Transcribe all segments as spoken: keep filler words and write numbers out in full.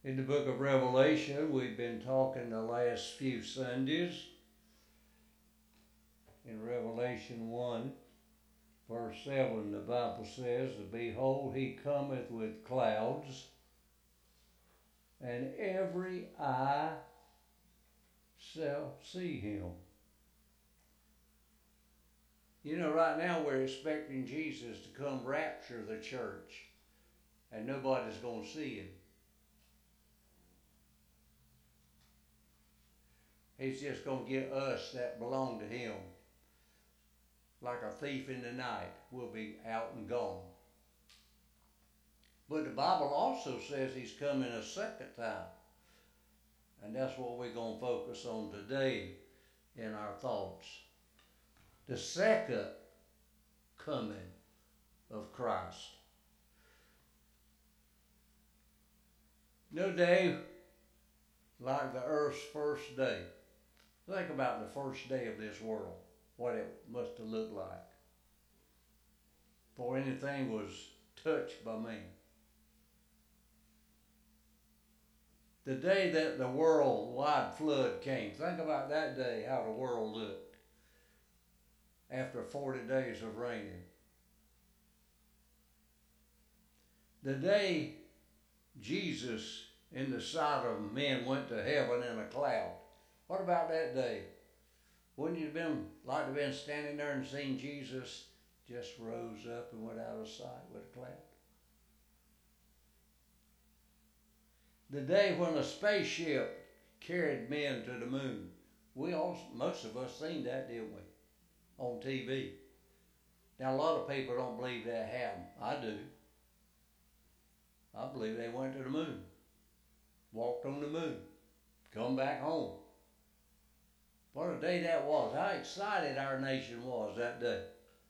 In the book of Revelation, we've been talking the last few Sundays. In Revelation one, verse seven, the Bible says, "Behold, he cometh with clouds, and every eye shall see him." You know, right now we're expecting Jesus to come rapture the church, and nobody's going to see him. He's just going to get us that belong to him. Like a thief in the night, we'll be out and gone. But the Bible also says he's coming a second time. And that's what we're going to focus on today in our thoughts. The second coming of Christ. No day like the earth's first day. Think about the first day of this world, what it must have looked like before anything was touched by man. The day that the worldwide flood came, think about that day, how the world looked after forty days of raining. The day Jesus, in the sight of men, went to heaven in a cloud. What about that day? Wouldn't you have been like to have been standing there and seen Jesus just rose up and went out of sight with a cloud? The day when a spaceship carried men to the moon. We all, most of us seen that, didn't we? On T V. Now a lot of people don't believe that happened. I do. I believe they went to the moon, walked on the moon, come back home. What a day that was. How excited our nation was that day.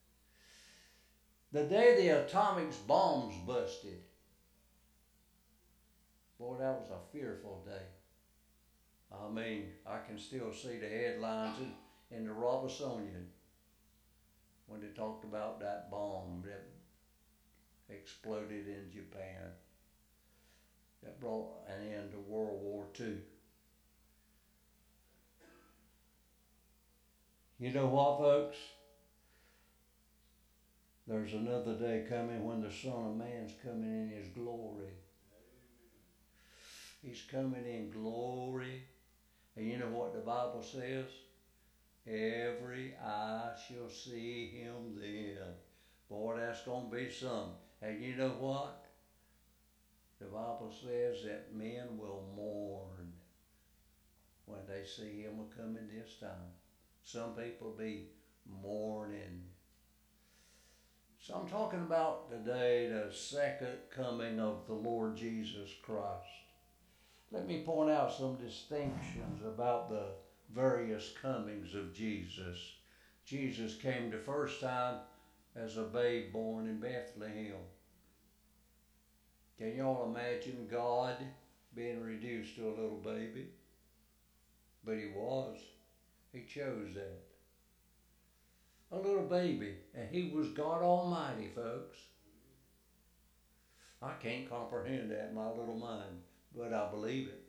The day the atomic bombs busted. Boy, that was a fearful day. I mean, I can still see the headlines in, in the Robertsonian when they talked about that bomb that exploded in Japan. That brought an end to World War Two. You know what, folks? There's another day coming when the Son of Man's coming in his glory. He's coming in glory. And you know what the Bible says? Every eye shall see him then. Boy, that's going to be something. And you know what? The Bible says that men will mourn when they see him coming this time. Some people be mourning. So I'm talking about today the second coming of the Lord Jesus Christ. Let me point out some distinctions about the various comings of Jesus. Jesus came the first time as a babe born in Bethlehem. Can y'all imagine God being reduced to a little baby? But he was. He chose that. A little baby. And he was God Almighty, folks. I can't comprehend that in my little mind, but I believe it.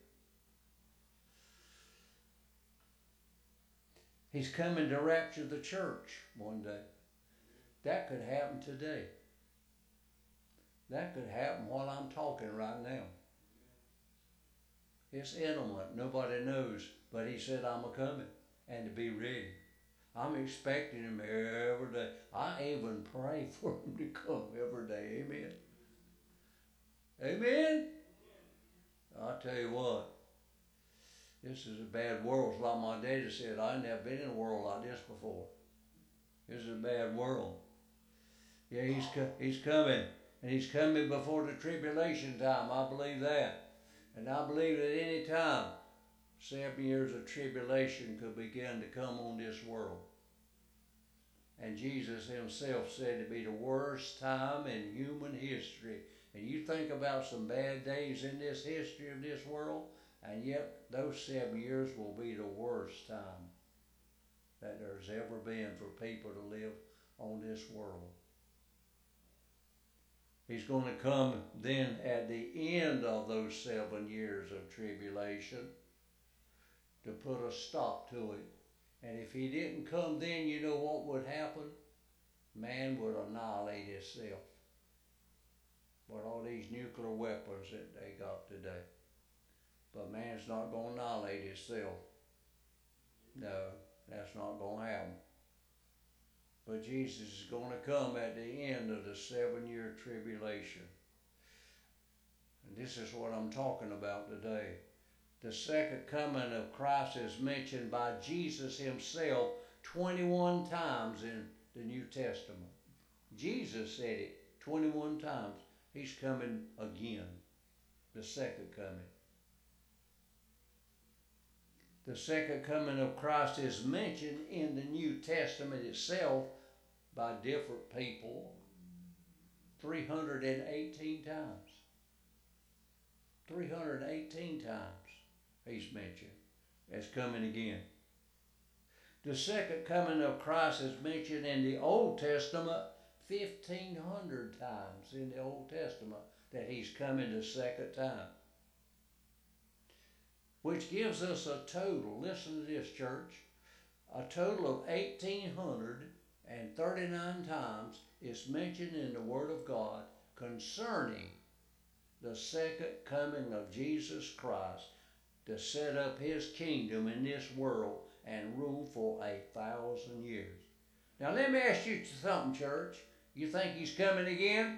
He's coming to rapture the church one day. That could happen today. That could happen while I'm talking right now. It's intimate. Nobody knows. But he said, I'm a-coming. And to be ready. I'm expecting him every day. I even pray for him to come every day. Amen. Amen? I'll tell you what. This is a bad world. It's like my daddy said, I ain't never been in a world like this before. This is a bad world. Yeah, he's co- he's coming. And he's coming before the tribulation time. I believe that. And I believe that any time, seven years of tribulation could begin to come on this world. And Jesus himself said it'd be the worst time in human history. And you think about some bad days in this history of this world, and yet those seven years will be the worst time that there's ever been for people to live on this world. He's going to come then at the end of those seven years of tribulation to put a stop to it. And if he didn't come then, you know what would happen? Man would annihilate himself. With all these nuclear weapons that they got today. But man's not going to annihilate himself. No, that's not going to happen. But Jesus is going to come at the end of the seven-year tribulation. And this is what I'm talking about today. The second coming of Christ is mentioned by Jesus himself twenty-one times in the New Testament. Jesus said it twenty-one times. He's coming again. The second coming. The second coming of Christ is mentioned in the New Testament itself by different people three hundred eighteen times. three hundred eighteen times he's mentioned as coming again. The second coming of Christ is mentioned in the Old Testament fifteen hundred times in the Old Testament that he's coming the second time. Which gives us a total, listen to this church, a total of eighteen thirty-nine times is mentioned in the Word of God concerning the second coming of Jesus Christ to set up his kingdom in this world and rule for a thousand years. Now let me ask you something, church. You think he's coming again?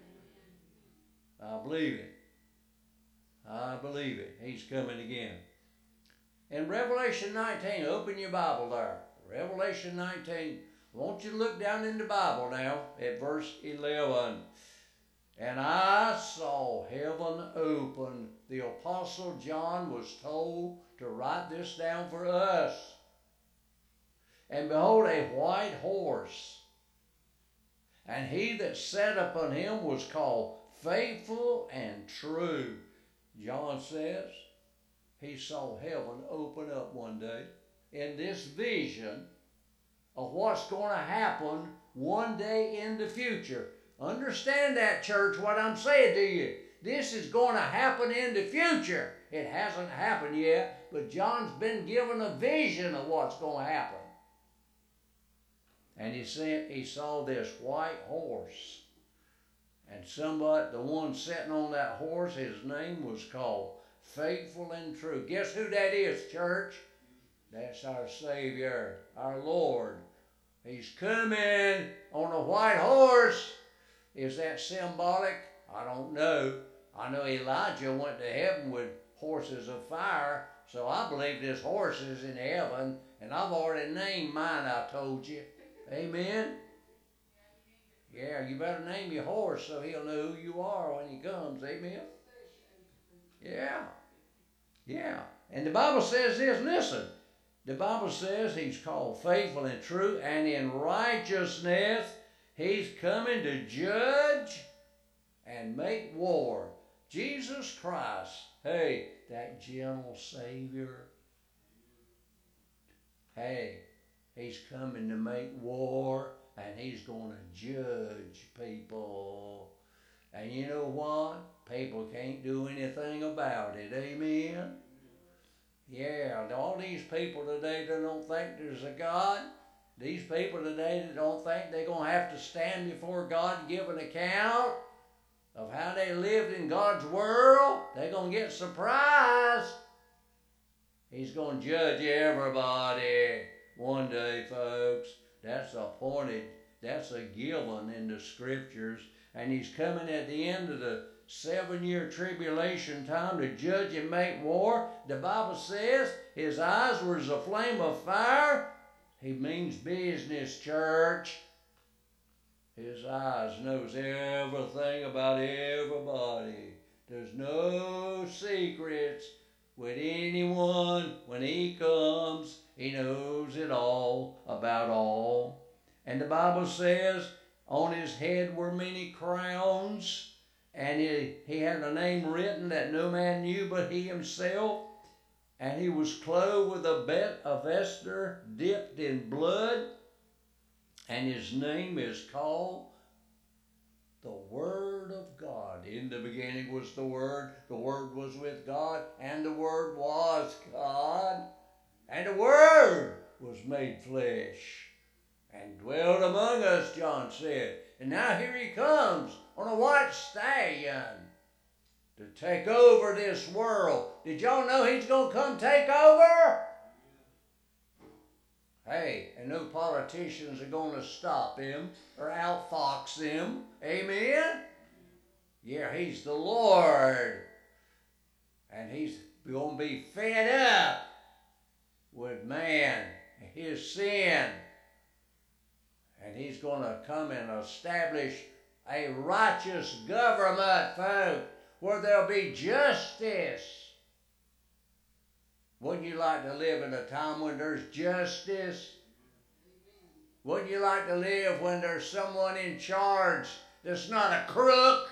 I believe it. I believe it. He's coming again. In Revelation nineteen, open your Bible there. Revelation nineteen. I want you to look down in the Bible now at verse eleven. And I saw heaven open. The Apostle John was told to write this down for us. And behold, a white horse. And he that sat upon him was called Faithful and True. John says he saw heaven open up one day in this vision of what's going to happen one day in the future. Understand that, church, what I'm saying to you. This is going to happen in the future. It hasn't happened yet, but John's been given a vision of what's going to happen. And he said he saw this white horse. And somebody, the one sitting on that horse, his name was called Faithful and True. Guess who that is, church? That's our Savior, our Lord. He's coming on a white horse. Is that symbolic? I don't know. I know Elijah went to heaven with horses of fire, so I believe this horse is in heaven, and I've already named mine, I told you. Amen? Yeah, you better name your horse so he'll know who you are when he comes. Amen? Yeah. Yeah. And the Bible says this, listen. The Bible says he's called Faithful and True, and in righteousness he's coming to judge and make war. Jesus Christ, hey, that gentle Savior, hey, he's coming to make war, and he's going to judge people. And you know what? People can't do anything about it. Amen? Yeah, all these people today that don't think there's a God, these people today that don't think they're going to have to stand before God and give an account of how they lived in God's world, they're going to get surprised. He's going to judge everybody one day, folks. That's appointed. That's a given in the Scriptures. And he's coming at the end of the seven-year tribulation time to judge and make war. The Bible says his eyes were as a flame of fire. He means business, church. His eyes knows everything about everybody. There's no secrets with anyone. When he comes, he knows it all about all. And the Bible says on his head were many crowns, and he, he had a name written that no man knew but he himself. And he was clothed with a, bet, a vesture dipped in blood, and his name is called The Word of God. In the beginning was the Word. The Word was with God. And the Word was God. And the Word was made flesh and dwelled among us, John said. And now here he comes on a white stallion to take over this world. Did y'all know he's going to come take over? Hey, and no politicians are going to stop him or outfox him. Amen? Yeah, he's the Lord. And he's going to be fed up with man, his sin. And he's going to come and establish a righteous government, folks, where there'll be justice. Wouldn't you like to live in a time when there's justice? Wouldn't you like to live when there's someone in charge that's not a crook?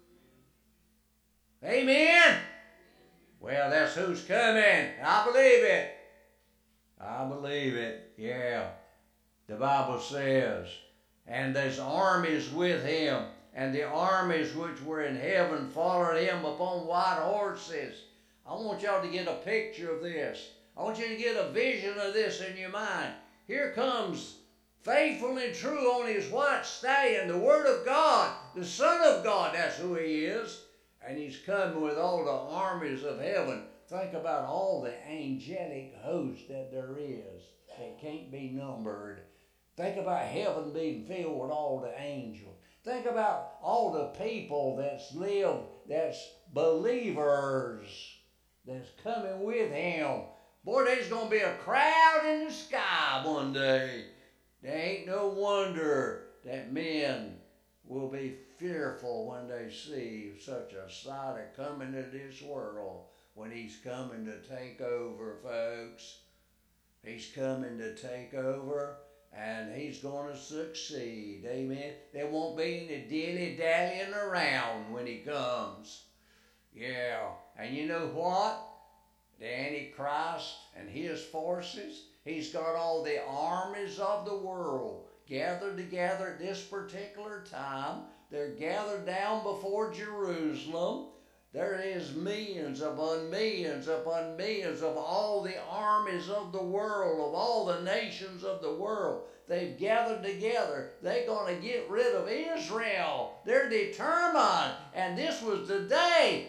Amen? Well, that's who's coming. I believe it. I believe it. Yeah. The Bible says, and there's armies with him, and the armies which were in heaven followed him upon white horses. I want y'all to get a picture of this. I want you to get a vision of this in your mind. Here comes faithful and true on his white stallion, the Word of God, the Son of God, that's who he is. And he's coming with all the armies of heaven. Think about all the angelic host that there is that can't be numbered. Think about heaven being filled with all the angels. Think about all the people that's lived, that's believers, that's coming with him. Boy, there's going to be a crowd in the sky one day. There ain't no wonder that men will be fearful when they see such a sight of coming to this world, when he's coming to take over, folks. He's coming to take over, and he's going to succeed. Amen. There won't be any dilly-dallying around when he comes. Yeah. And you know what? The Antichrist and his forces, he's got all the armies of the world gathered together at this particular time. They're gathered down before Jerusalem. There is millions upon millions upon millions of all the armies of the world, of all the nations of the world. They've gathered together. They're going to get rid of Israel. They're determined. And this was the day.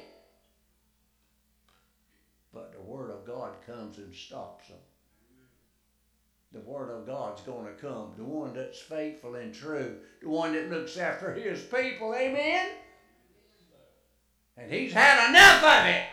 But the Word of God comes and stops them. The Word of God's going to come. The one that's faithful and true. The one that looks after his people. Amen? And he's had enough of it.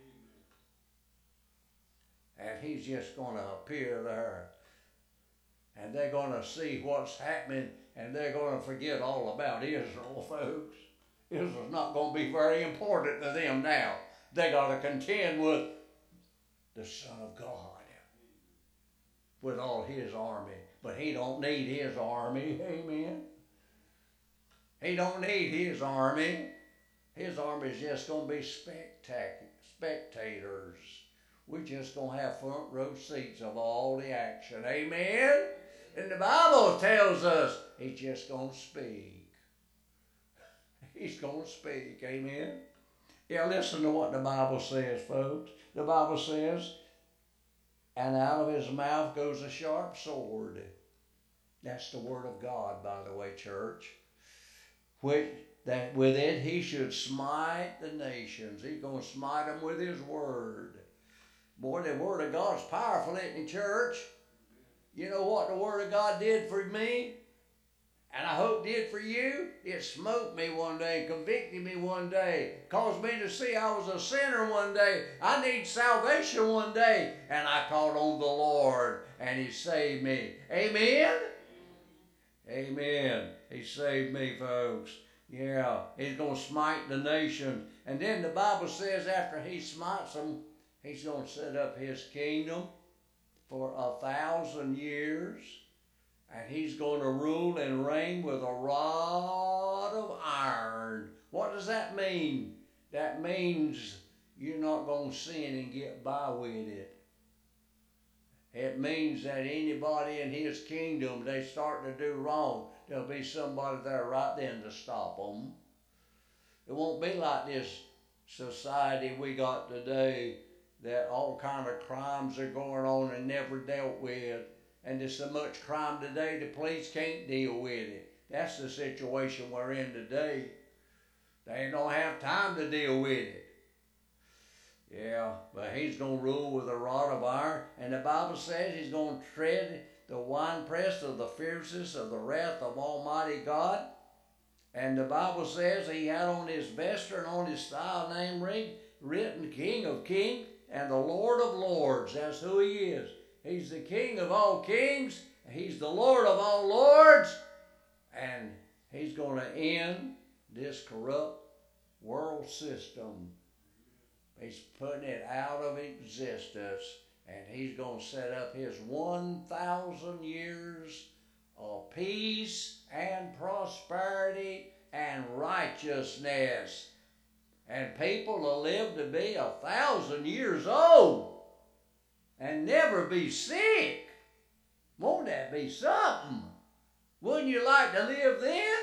And he's just going to appear there. And they're going to see what's happening. And they're going to forget all about Israel, folks. Israel's not going to be very important to them now. They got to contend with the Son of God. With all his army. But he don't need his army. Amen. He don't need his army. His army is just going to be spectac- spectators. We're just going to have front row seats of all the action. Amen? And the Bible tells us he's just going to speak. He's going to speak. Amen? Yeah, listen to what the Bible says, folks. The Bible says, and out of his mouth goes a sharp sword. That's the Word of God, by the way, church. Which, that with it he should smite the nations. He's going to smite them with his Word. Boy, the Word of God's powerful, isn't it, church? You know what the Word of God did for me? And I hope did for you? It smote me one day, convicted me one day, caused me to see I was a sinner one day. I need salvation one day. And I called on the Lord, and he saved me. Amen? Amen. He saved me, folks. Yeah, he's going to smite the nation. And then the Bible says after he smites them, he's going to set up his kingdom for a thousand years. And he's going to rule and reign with a rod of iron. What does that mean? That means you're not going to sin and get by with it. It means that anybody in his kingdom, they start to do wrong, there'll be somebody there right then to stop them. It won't be like this society we got today that all kind of crimes are going on and never dealt with. And there's so much crime today, the police can't deal with it. That's the situation we're in today. They don't have time to deal with it. Yeah, but he's going to rule with a rod of iron. And the Bible says he's going to tread the winepress of the fierceness of the wrath of Almighty God. And the Bible says he had on his vesture and on his thigh a name ring written King of Kings and the Lord of Lords. That's who he is. He's the King of all kings. He's the Lord of all lords. And he's going to end this corrupt world system. He's putting it out of existence. And he's going to set up his one thousand years of peace and prosperity and righteousness. And people will live to be a thousand years old and never be sick. Won't that be something? Wouldn't you like to live then?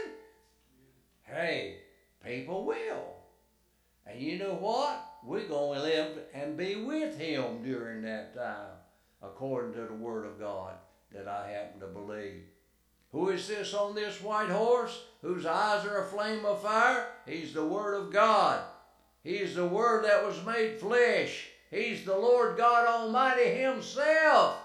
Hey, people will. And you know what? We're going to live and be with him during that time, according to the Word of God that I happen to believe. Who is this on this white horse, whose eyes are a flame of fire? He's the Word of God. He's the Word that was made flesh. He's the Lord God Almighty himself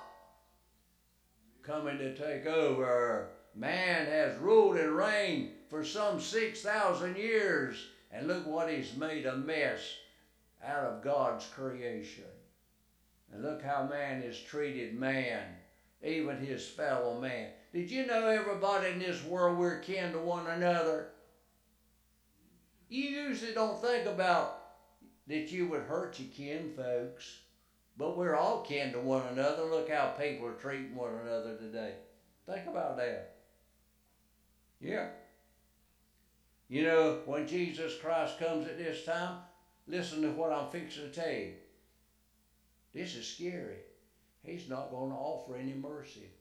coming to take over. Man has ruled and reigned for some six thousand years. And look what he's made a mess out of God's creation. And look how man has treated man, even his fellow man. Did you know everybody in this world, we're kin to one another? You usually don't think about that you would hurt your kin folks. But we're all kin to one another. Look how people are treating one another today. Think about that. Yeah. You know, when Jesus Christ comes at this time, listen to what I'm fixing to tell you. This is scary. He's not going to offer any mercy.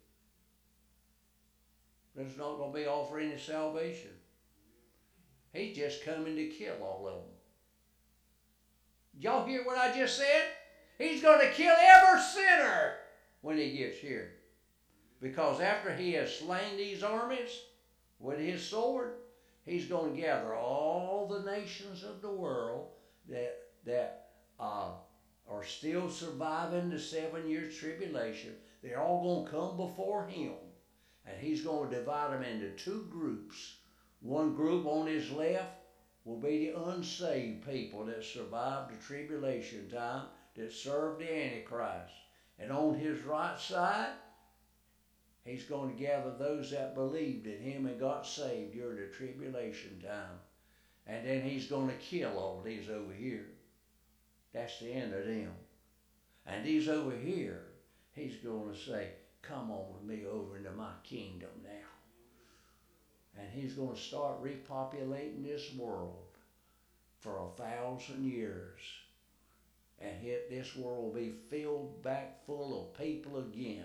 There's not going to be offering any salvation. He's just coming to kill all of them. Did y'all hear what I just said? He's going to kill every sinner when he gets here. Because after he has slain these armies with his sword, he's going to gather all the nations of the world that, that uh, are still surviving the seven years tribulation. They're all going to come before him. And he's going to divide them into two groups. One group on his left will be the unsaved people that survived the tribulation time, that served the Antichrist. And on his right side, he's going to gather those that believed in him and got saved during the tribulation time. And then he's going to kill all these over here. That's the end of them. And these over here, he's going to say, come on with me over into my kingdom now. And he's going to start repopulating this world for a thousand years. And hit this world will be filled back full of people again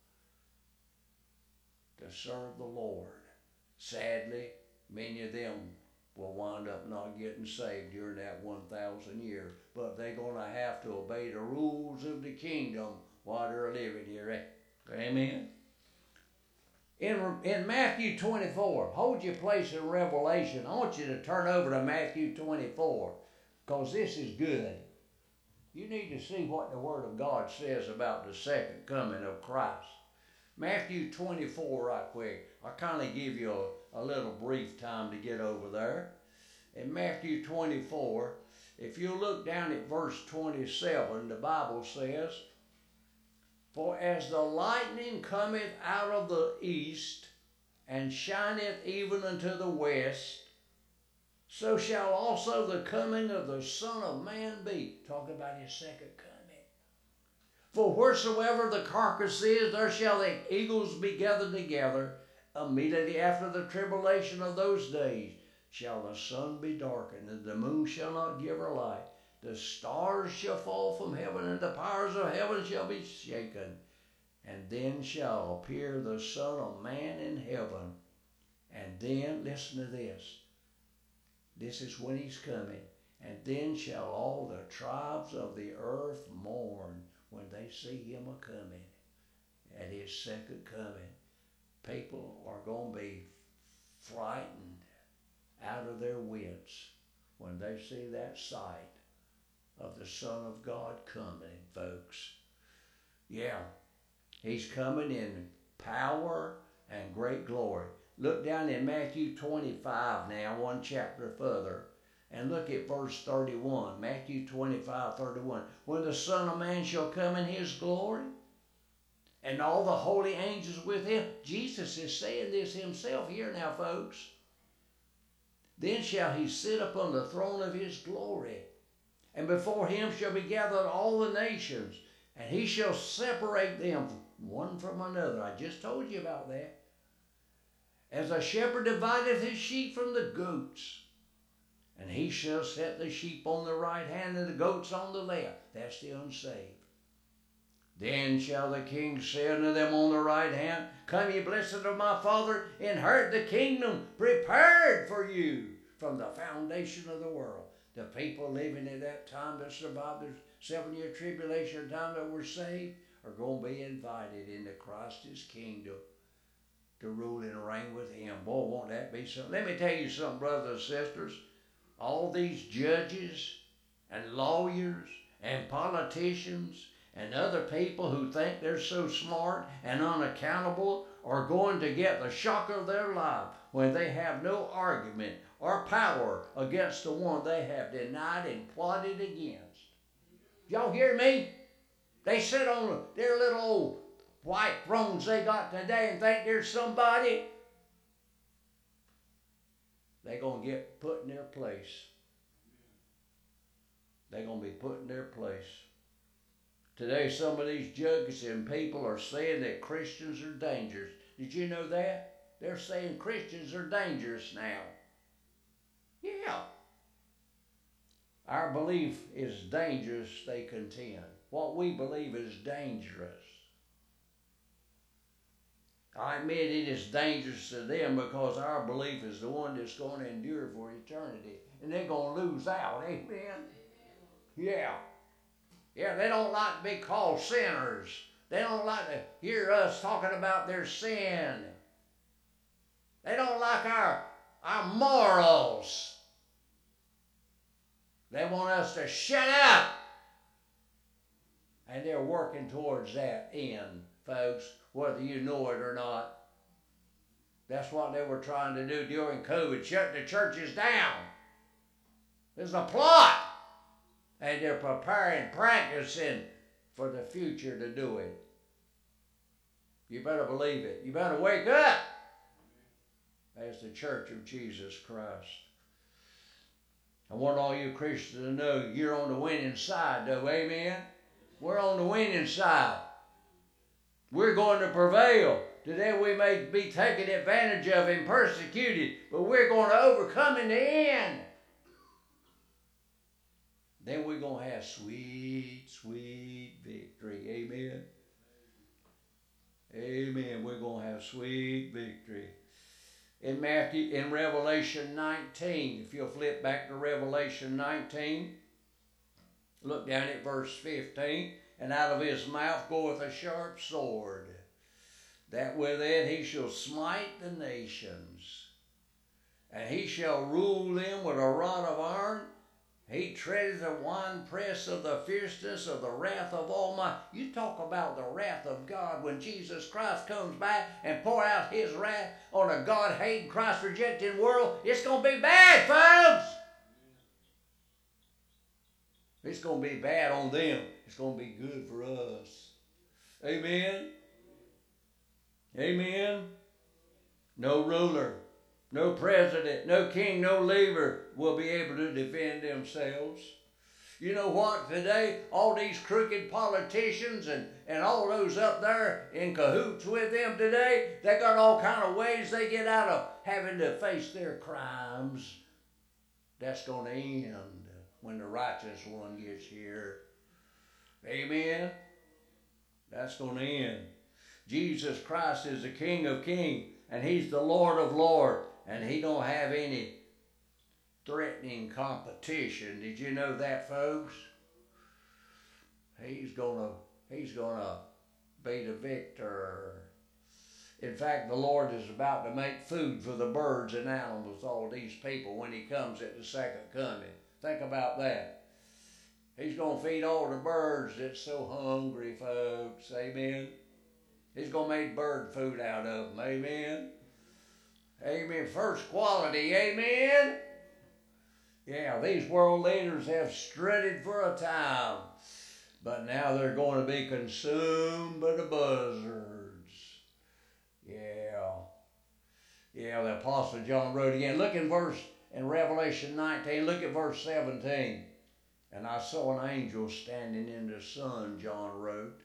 to serve the Lord. Sadly, many of them will wind up not getting saved during that one thousand years. But they're going to have to obey the rules of the kingdom while they're living here. Amen. In, in Matthew twenty-four, hold your place in Revelation. I want you to turn over to Matthew twenty-four, because this is good. You need to see what the Word of God says about the second coming of Christ. Matthew twenty-four right quick. I'll kind of give you a, a little brief time to get over there. In Matthew twenty-four, if you look down at verse twenty-seven, the Bible says, for as the lightning cometh out of the east, and shineth even unto the west, so shall also the coming of the Son of Man be. Talk about his second coming. For wheresoever the carcass is, there shall the eagles be gathered together. Immediately after the tribulation of those days shall the sun be darkened, and the moon shall not give her light. The stars shall fall from heaven, and the powers of heaven shall be shaken. And then shall appear the Son of Man in heaven. And then, listen to this. This is when he's coming. And then shall all the tribes of the earth mourn when they see him a-coming. At his second coming. People are going to be frightened out of their wits when they see that sight of the Son of God coming, folks. Yeah, he's coming in power and great glory. Look down in Matthew twenty-five now, one chapter further, and look at verse thirty-one. Matthew twenty-five, thirty-one. When the Son of Man shall come in his glory, and all the holy angels with him. Jesus is saying this himself here now, folks. Then shall he sit upon the throne of his glory, and before him shall be gathered all the nations, and he shall separate them one from another. I just told you about that. As a shepherd divideth his sheep from the goats, and he shall set the sheep on the right hand and the goats on the left. That's the unsaved. Then shall the king say unto them on the right hand, Come ye blessed of my Father, inherit the kingdom prepared for you from the foundation of the world. The people living at that time that survived the seven-year tribulation time that were saved are going to be invited into Christ's kingdom to rule and reign with him. Boy, won't that be something? Let me tell you something, brothers and sisters. All these judges and lawyers and politicians and other people who think they're so smart and unaccountable are going to get the shock of their life when they have no argument or power against the one they have denied and plotted against. Y'all hear me? They sit on their little old white thrones they got today and think there's somebody. They're going to get put in their place. They're going to be put in their place. Today, some of these judges and people are saying that Christians are dangerous. Did you know that? They're saying Christians are dangerous now. Yeah. Our belief is dangerous, they contend. What we believe is dangerous. I admit it is dangerous to them because our belief is the one that's going to endure for eternity. And they're going to lose out. Amen? Yeah. Yeah, they don't like to be called sinners. They don't like to hear us talking about their sin. They don't like our, our morals. They want us to shut up. And they're working towards that end, folks, whether you know it or not. That's what they were trying to do during COVID, shut the churches down. There's a plot. And they're preparing, practicing for the future to do it. You better believe it. You better wake up as the Church of Jesus Christ. I want all you Christians to know you're on the winning side, though. Amen? We're on the winning side. We're going to prevail. Today we may be taken advantage of and persecuted, but we're going to overcome in the end. Then we're going to have sweet, sweet victory. Amen? Amen. We're going to have sweet victory. In Matthew, in Revelation nineteen, if you'll flip back to Revelation nineteen, look down at verse fifteen. And out of his mouth goeth a sharp sword, that with it he shall smite the nations. And he shall rule them with a rod of iron. He treadeth the winepress of the fierceness of the wrath of Almighty. You talk about the wrath of God when Jesus Christ comes back and pour out his wrath on a God-hating, Christ-rejecting world. It's going to be bad, folks. It's going to be bad on them. It's going to be good for us. Amen? Amen? No ruler, no president, no king, no leader will be able to defend themselves. You know what? Today, all these crooked politicians and, and all those up there in cahoots with them today, they got all kind of ways they get out of having to face their crimes. That's going to end when the righteous one gets here. Amen? That's going to end. Jesus Christ is the King of Kings, and He's the Lord of Lords, and He don't have any threatening competition. Did you know that, folks? He's gonna, He's gonna be the victor. In fact, the Lord is about to make food for the birds and animals, all these people, when He comes at the second coming. Think about that. He's going to feed all the birds that's so hungry, folks. Amen. He's going to make bird food out of them. Amen. Amen. First quality. Amen. Yeah, these world leaders have strutted for a time, but now they're going to be consumed by the buzzards. Yeah. Yeah, the Apostle John wrote again. Look in verse, in Revelation nineteen, look at verse seventeen. And I saw an angel standing in the sun, John wrote.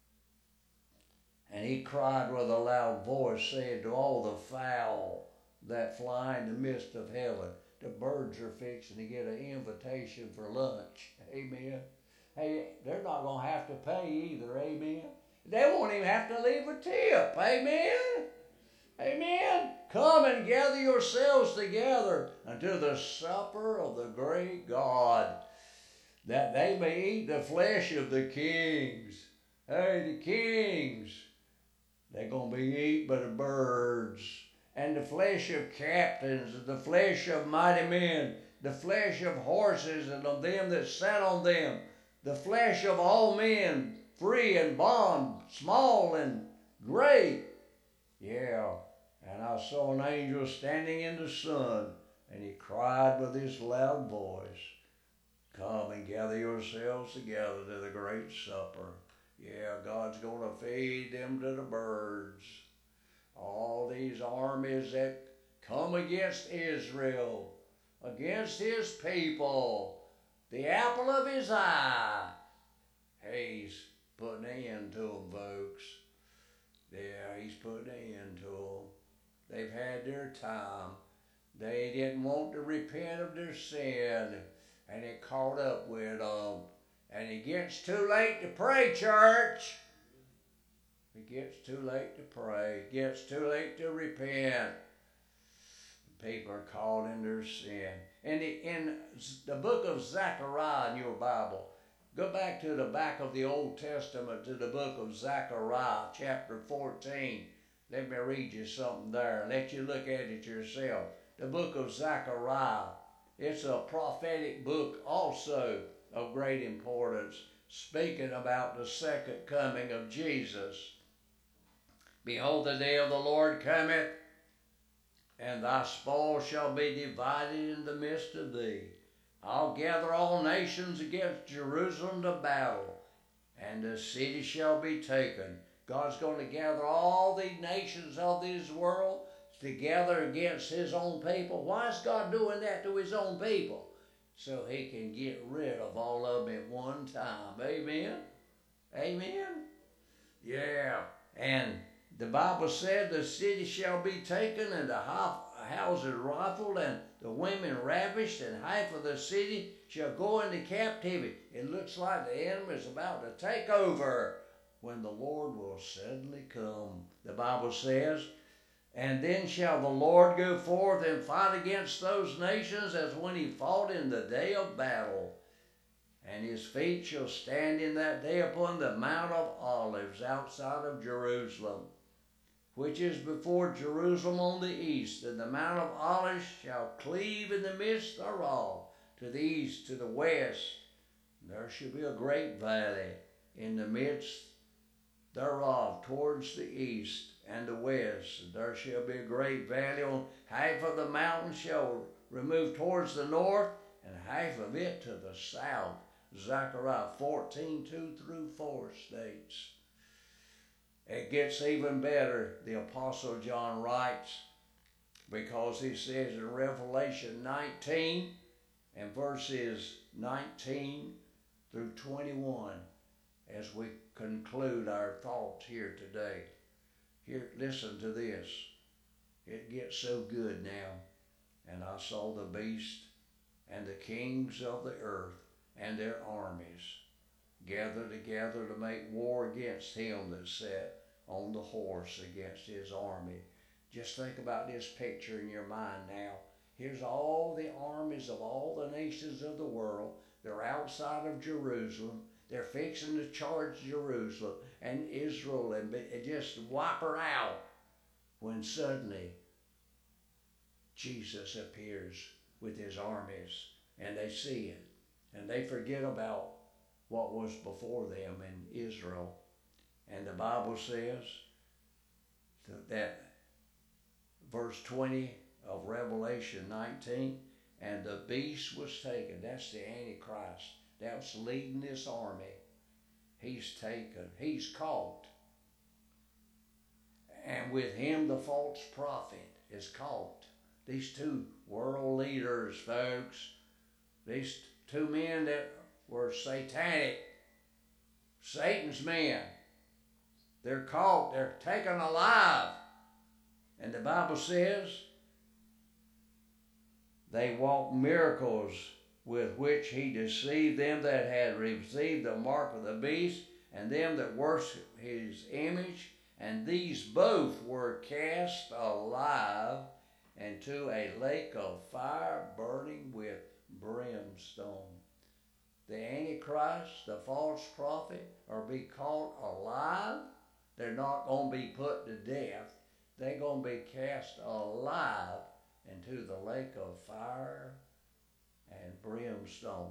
And he cried with a loud voice, saying to all the fowl that fly in the midst of heaven, the birds are fixing to get an invitation for lunch. Amen. Hey, they're not going to have to pay either. Amen. They won't even have to leave a tip. Amen. Amen. Come and gather yourselves together unto the supper of the great God, that they may eat the flesh of the kings. Hey, the kings, they're going to be eaten by the birds. And the flesh of captains, and the flesh of mighty men, the flesh of horses and of them that sat on them, the flesh of all men, free and bond, small and great. Yeah, and I saw an angel standing in the sun, and he cried with his loud voice, come and gather yourselves together to the great supper. Yeah, God's going to feed them to the birds. All these armies that come against Israel, against His people, the apple of His eye. Hey, He's putting an end to them, folks. Yeah, He's putting an end to them. They've had their time. They didn't want to repent of their sin, and it caught up with them. And it gets too late to pray, church. It gets too late to pray. It gets too late to repent. People are caught in their sin. In the, in the book of Zechariah in your Bible, go back to the back of the Old Testament to the book of Zechariah, chapter fourteen. Let me read you something there and let you look at it yourself. The book of Zechariah, it's a prophetic book also of great importance, speaking about the second coming of Jesus. Behold, the day of the Lord cometh, and thy spoil shall be divided in the midst of thee. I'll gather all nations against Jerusalem to battle, and the city shall be taken. God's going to gather all the nations of this world together against His own people. Why is God doing that to His own people? So He can get rid of all of them at one time. Amen? Amen? Yeah. And the Bible said the city shall be taken, and the houses rifled, and the women ravished, and half of the city shall go into captivity. It looks like the enemy is about to take over when the Lord will suddenly come. The Bible says, and then shall the Lord go forth and fight against those nations as when He fought in the day of battle. And His feet shall stand in that day upon the Mount of Olives outside of Jerusalem, which is before Jerusalem on the east. And the Mount of Olives shall cleave in the midst thereof, to the east, to the west. And there shall be a great valley in the midst thereof, towards the east and the west. And there shall be a great valley on half of the mountain shall remove towards the north, and half of it to the south. Zechariah fourteen, two through four states. It gets even better, the Apostle John writes, because he says in Revelation nineteen and verses nineteen through twenty-one, as we conclude our thoughts here today. Here, listen to this. It gets so good now. And I saw the beast and the kings of the earth and their armies gather together to make war against him that sat on the horse against his army. Just think about this picture in your mind now. Here's all the armies of all the nations of the world. They're outside of Jerusalem. They're fixing to charge Jerusalem and Israel and, be, and just wipe her out. When suddenly Jesus appears with his armies, and they see it, and they forget about what was before them in Israel. And the Bible says that verse twenty of Revelation nineteen, and the beast was taken. That's the Antichrist. That's leading this army. He's taken. He's caught. And with him the false prophet is caught. These two world leaders, folks. These two men that were satanic. Satan's men. They're caught. They're taken alive. And the Bible says they walked miracles with which he deceived them that had received the mark of the beast and them that worship his image. And these both were cast alive into a lake of fire burning with brimstone. The Antichrist, the false prophet, are be caught alive. They're not going to be put to death. They're going to be cast alive into the lake of fire and brimstone.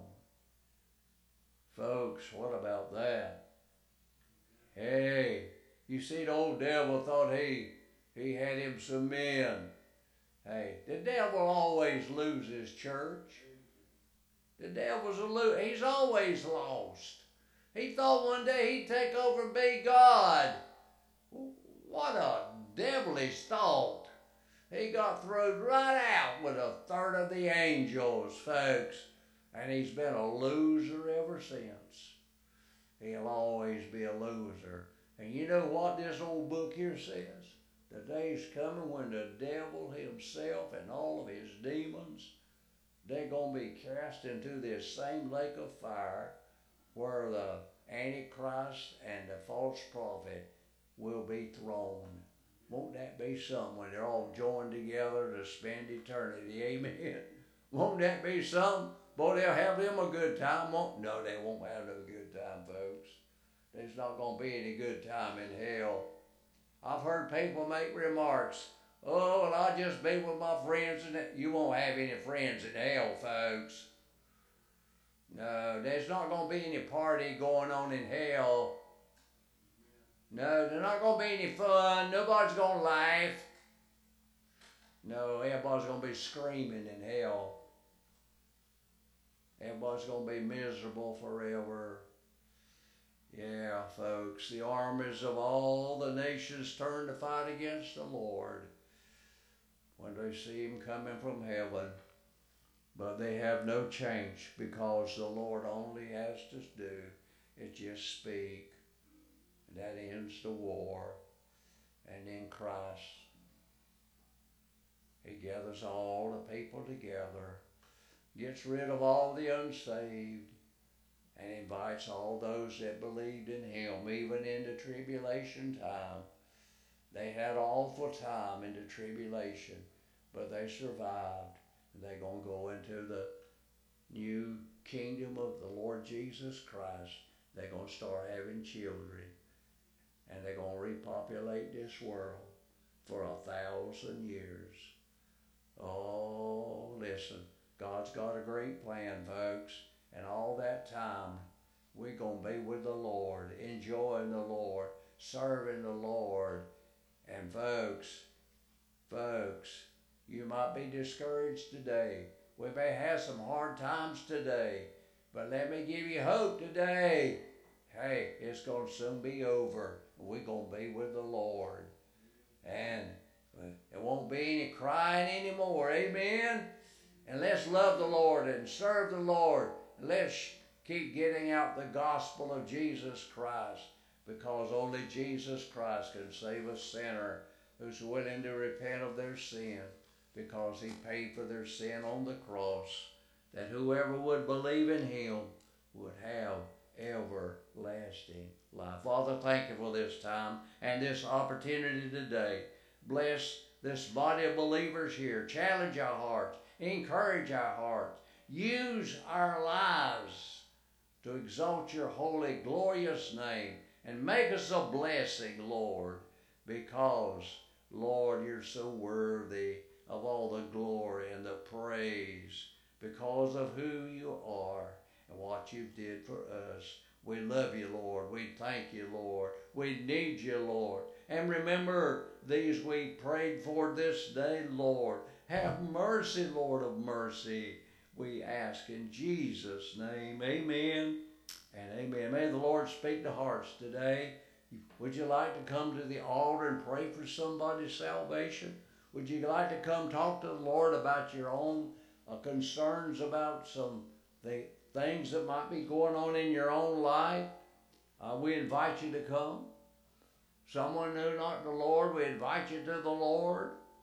Folks, what about that? Hey, you see, the old devil thought he, he had him some men. Hey, the devil always loses, church. The devil's a lo- he's always lost. He thought one day he'd take over and be God. What a devilish thought. He got thrown right out with a third of the angels, folks. And he's been a loser ever since. He'll always be a loser. And you know what this old book here says? The day's coming when the devil himself and all of his demons, they're going to be cast into this same lake of fire where the Antichrist and the false prophet will be thrown. Won't that be something when they're all joined together to spend eternity? Amen. Won't that be something? Boy, they'll have them a good time. Won't? No, they won't have no good time, folks. There's not going to be any good time in hell. I've heard people make remarks. Oh, well, I'll just be with my friends. And you won't have any friends in hell, folks. No, there's not going to be any party going on in hell. No, there's not going to be any fun. Nobody's going to laugh. No, everybody's going to be screaming in hell. Everybody's going to be miserable forever. Yeah, folks, the armies of all the nations turn to fight against the Lord when they see him coming from heaven. But they have no change because the Lord only has to do is just speak. That ends the war. And then Christ, he gathers all the people together, gets rid of all the unsaved, and invites all those that believed in him, even in the tribulation time. They had an awful time in the tribulation, but they survived. They're going to go into the new kingdom of the Lord Jesus Christ. They're going to start having children. And they're going to repopulate this world for a thousand years. Oh, listen, God's got a great plan, folks. And all that time, we're going to be with the Lord, enjoying the Lord, serving the Lord. And folks, folks, you might be discouraged today. We may have some hard times today. But let me give you hope today. Hey, it's going to soon be over. We're going to be with the Lord. And it won't be any crying anymore. Amen? And let's love the Lord and serve the Lord. And let's keep getting out the gospel of Jesus Christ. Because only Jesus Christ can save a sinner who's willing to repent of their sin. Because he paid for their sin on the cross. That whoever would believe in him would have everlasting life. Father, thank you for this time and this opportunity today. Bless this body of believers here. Challenge our hearts. Encourage our hearts. Use our lives to exalt your holy, glorious name and make us a blessing, Lord, because, Lord, you're so worthy of all the glory and the praise because of who you are and what you did for us. We love you, Lord. We thank you, Lord. We need you, Lord. And remember these we prayed for this day, Lord. Have mercy, Lord of mercy. We ask in Jesus' name, amen and amen. May the Lord speak to hearts today. Would you like to come to the altar and pray for somebody's salvation? Would you like to come talk to the Lord about your own uh, concerns about some th- things that might be going on in your own life? Uh, we invite you to come. Someone who not the Lord, we invite you to the Lord.